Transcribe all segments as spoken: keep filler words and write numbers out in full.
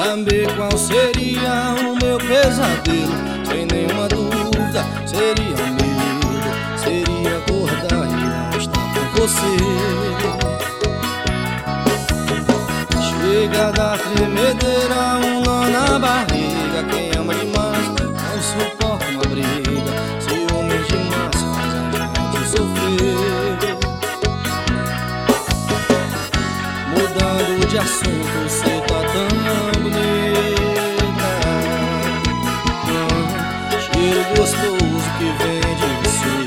saber qual seria o meu pesadelo. Sem nenhuma dúvida seria medo, seria acordar e não estar com você. Chega da tremedeira, um nó na barriga. Quem ama demais não suporta uma briga. Ciúmes demais faz a gente sofrer. Mudando de assunto, cê tá tão bonita. ah, Cheiro gostoso que vem de você.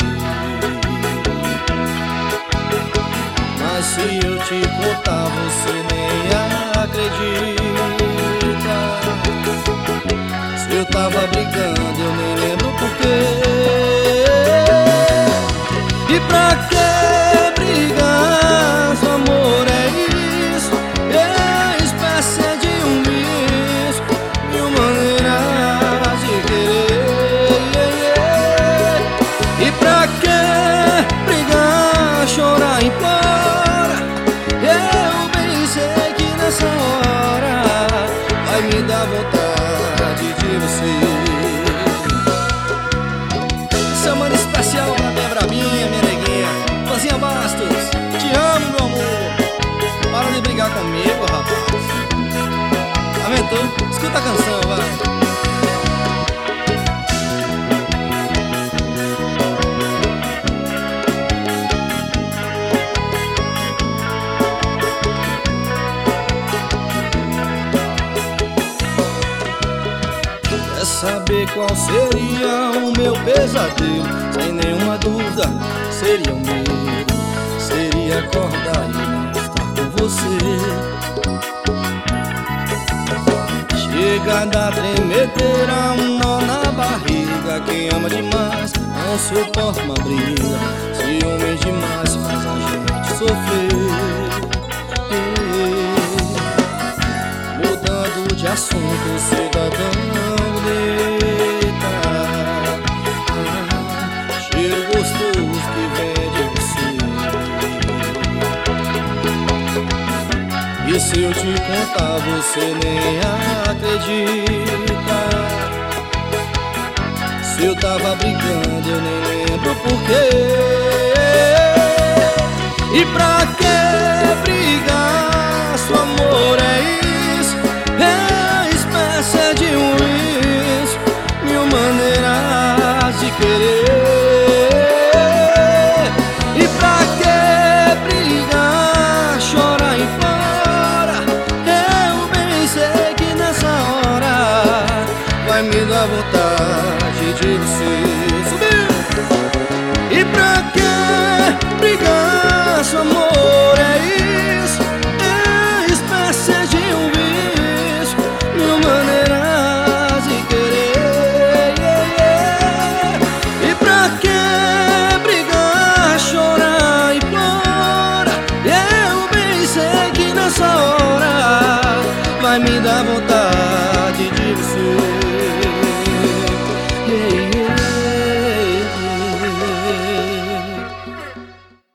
Mas se eu te contar, você nem acredita. Se eu tava brigando, eu nem lembro porquê. E pra que brigar? Seu amor é isso, é espécie de um vício, mil maneiras de querer. E pra que brigar, chorar, implorar? Eu bem sei que nessa hora vai me dar vontade de você. Semana especial pra minha brabinha, minha neguinha, Fãzinha Bastos, te amo, meu amor. Para de brigar comigo, rapaz. Aumentou? Escuta a canção, vai. Quer saber qual seria o meu pesadelo? Sem nenhuma dúvida seria o medo, seria acordar e não estar com você. Chega da tremedeira, um nó na barriga. Quem ama demais não suporta uma briga. Ciúmes demais faz a gente sofrer. Mudando de assunto, cidadão bonita. ah, Cheiro gostoso que vem de você. E se eu te contar, você nem acredita. Se eu tava brigando, eu nem lembro porquê. E pra que brigar? Seu amor é isso, é espécie de um vício, mil maneiras de querer. E pra que brigar, chorar, implorar? Eu bem sei que nessa hora vai me dar vontade de você. Subiu! E pra que brigar? Seu amor é isso, é espécie de um vício, mil maneiras de querer. E pra que brigar, chorar, implorar? Eu bem sei que nessa hora vai me dar vontade